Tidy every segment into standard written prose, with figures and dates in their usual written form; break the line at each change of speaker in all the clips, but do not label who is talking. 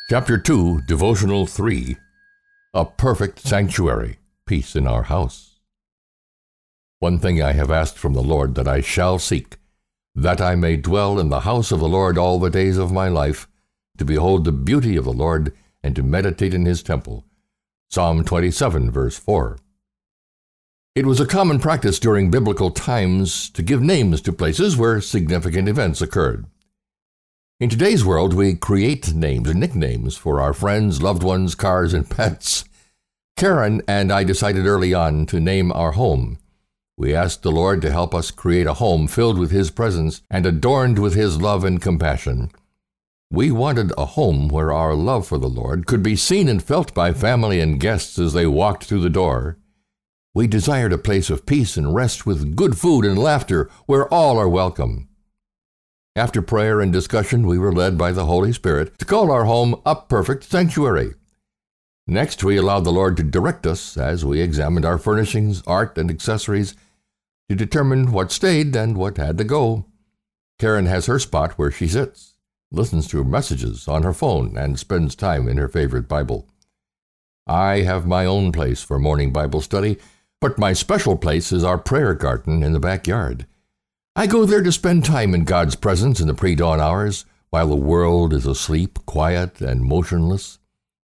Chapter 2, Devotional 3, A Perfect Sanctuary, Peace in Our House. One thing I have asked from the Lord that I shall seek, that I may dwell in the house of the Lord all the days of my life, to behold the beauty of the Lord and to meditate in his temple. Psalm 27, verse 4. It was a common practice during biblical times to give names to places where significant events occurred. In today's world, we create names and nicknames for our friends, loved ones, cars, and pets. Karen and I decided early on to name our home. We asked the Lord to help us create a home filled with his presence and adorned with his love and compassion. We wanted a home where our love for the Lord could be seen and felt by family and guests as they walked through the door. We desired a place of peace and rest with good food and laughter where all are welcome. After prayer and discussion, we were led by the Holy Spirit to call our home a perfect sanctuary. Next, we allowed the Lord to direct us as we examined our furnishings, art, and accessories to determine what stayed and what had to go. Karen has her spot where she sits, listens to messages on her phone, and spends time in her favorite Bible. I have my own place for morning Bible study, but my special place is our prayer garden in the backyard. I go there to spend time in God's presence in the pre-dawn hours, while the world is asleep, quiet, and motionless.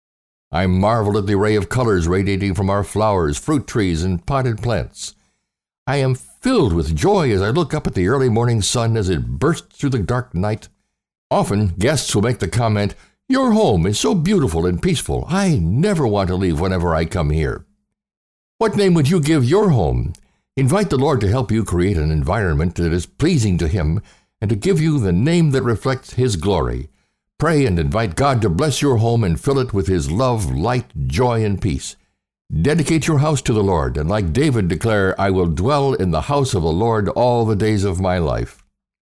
I marvel at the array of colors radiating from our flowers, fruit trees, and potted plants. I am filled with joy as I look up at the early morning sun as it bursts through the dark night. Often, guests will make the comment, "Your home is so beautiful and peaceful. I never want to leave whenever I come here." What name would you give your home? Invite the Lord to help you create an environment that is pleasing to him and to give you the name that reflects his glory. Pray and invite God to bless your home and fill it with his love, light, joy, and peace. Dedicate your house to the Lord, and like David declare, "I will dwell in the house of the Lord all the days of my life."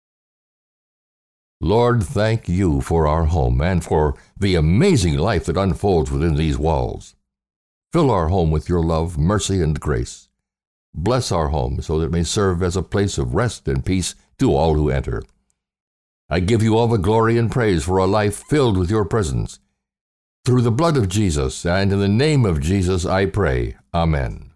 Lord, thank you for our home and for the amazing life that unfolds within these walls. Fill our home with your love, mercy, and grace. Bless our home so that it may serve as a place of rest and peace to all who enter. I give you all the glory and praise for a life filled with your presence. Through the blood of Jesus and in the name of Jesus I pray. Amen.